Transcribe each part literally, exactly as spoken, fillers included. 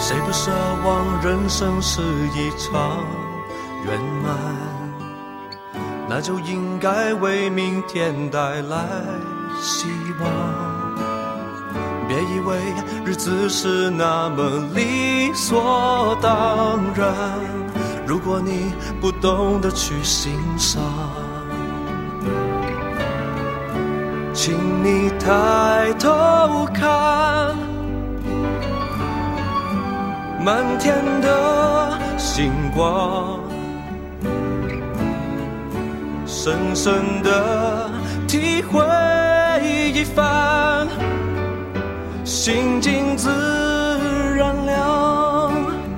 谁不奢望人生是一场圆满？那就应该为明天带来希望。别以为日子是那么理所当然，如果你不懂得去欣赏，请你抬头看，满天的星光，深深的体会一番，心境自然凉。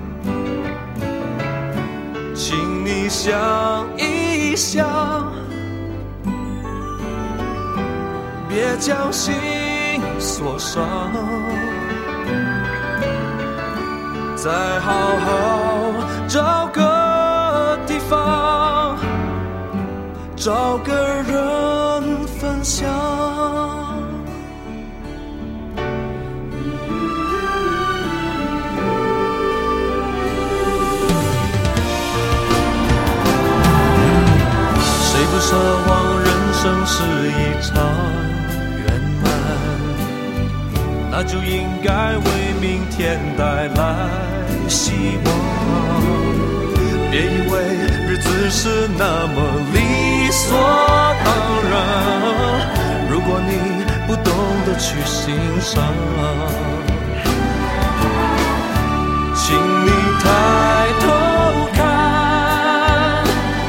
请你想一想，别将心锁上，再好好找个地方，找个人分享。谁不奢望人生是一场圆满？那就应该为明天带来希望。别以为日子是那么理所当然，如果你不懂得去欣赏，请你抬头看，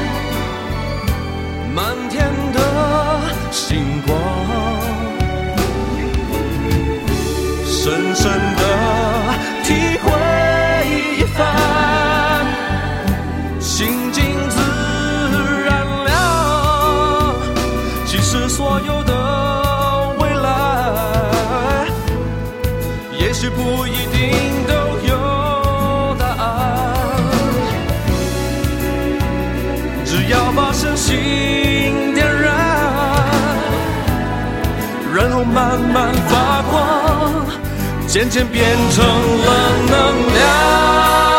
满天的星光，深深的体会一番，心境自然凉。其实所有的未来，也许不一定都有答案，只要把身心点燃，然后慢慢发光，渐渐变成了能量。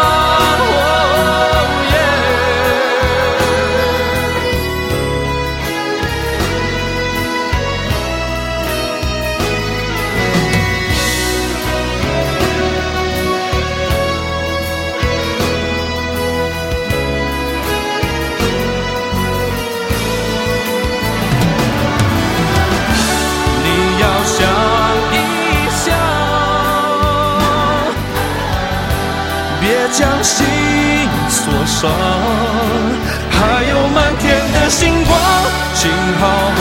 将心锁上，还有满天的星光，请好